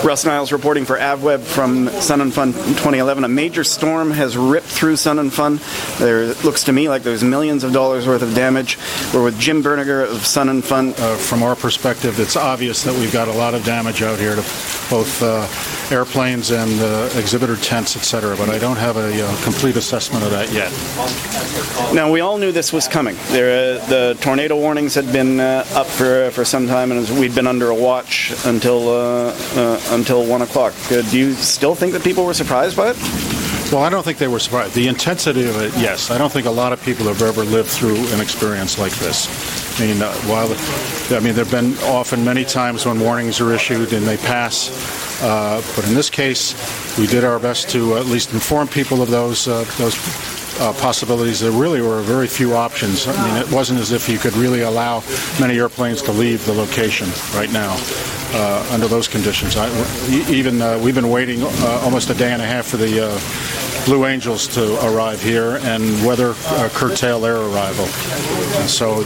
Russ Niles reporting for AvWeb from Sun and Fun 2011. A major storm has ripped through Sun and Fun. There looks to me like there's millions of dollars worth of damage. We're with Jim Berniger of Sun and Fun. From our perspective, it's obvious that we've got a lot of damage out here to both airplanes and exhibitor tents, etc., but I don't have a complete assessment of that yet. Now, we all knew this was coming. The tornado warnings had been up for some time, and we'd been under a watch until 1 o'clock. Do you still think that people were surprised by it? Well, I don't think they were surprised. The intensity of it, yes. I don't think a lot of people have ever lived through an experience like this. I mean, there have been often many times when warnings are issued and they pass, but in this case, we did our best to at least inform people of those possibilities. There really were very few options. I mean, it wasn't as if you could really allow many airplanes to leave the location right now under those conditions. We've been waiting almost a day and a half for the Blue Angels to arrive here and weather curtail their arrival. And so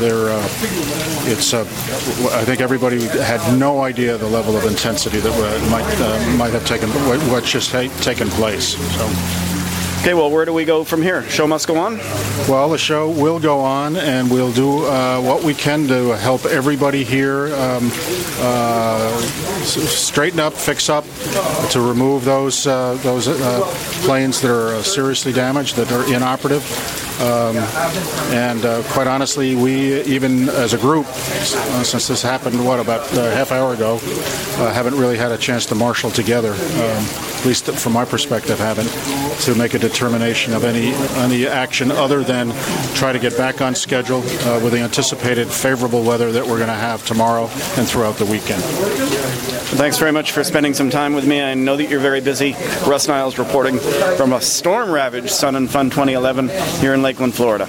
I think everybody had no idea the level of intensity that might have taken place. So. Okay, well, where do we go from here? Show must go on? Well, the show will go on, and we'll do what we can to help everybody here straighten up, fix up, to remove those planes that are seriously damaged, that are inoperative. And quite honestly, we, even as a group, since this happened, about a half hour ago, haven't really had a chance to marshal together, at least from my perspective, haven't, to make a determination of any action other than try to get back on schedule with the anticipated favorable weather that we're going to have tomorrow and throughout the weekend. Thanks very much for spending some time with me. I know that you're very busy. Russ Niles reporting from a storm-ravaged Sun and Fun 2011 here in Lakeland, Florida.